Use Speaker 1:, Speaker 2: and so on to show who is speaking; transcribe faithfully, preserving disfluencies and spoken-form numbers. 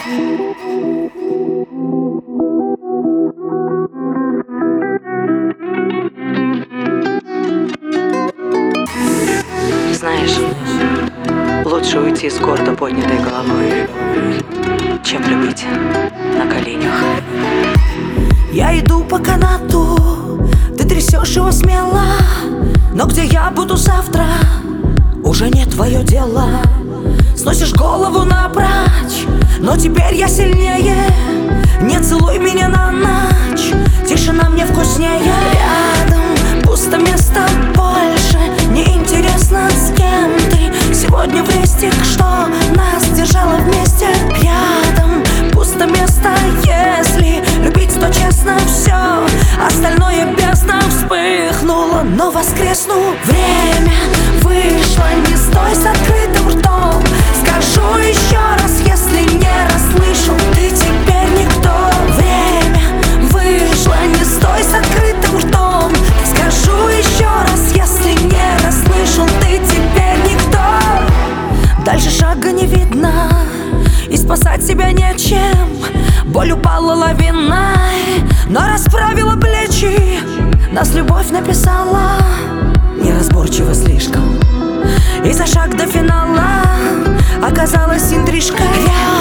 Speaker 1: Знаешь, лучше уйти с гордо поднятой головой, чем любить на коленях.
Speaker 2: Я иду по канату, ты трясешь его смело, но где я буду завтра, уже не твое дело. Сносишь голову напрочь, но теперь я сильнее. Не целуй меня на ночь, тишина мне вкуснее. Рядом пусто, места больше, неинтересно, с кем ты сегодня в рестик, что нас держало вместе. Рядом пусто место, если любить, то честно все, остальное бездна. Вспыхнуло, но воскресну. Время вышло, не стой с открытым ртом. Скажу еще раз, если не расслышал, ты теперь никто. Время вышло, не стой с открытым ртом. Скажу еще раз, если не расслышал, ты теперь никто. Дальше шага не видно, и спасать себя нечем. Боль упала лавиной, но расправила плечи. Нас любовь написала неразборчиво слишком, и за шаг до финала оказалась интрижка.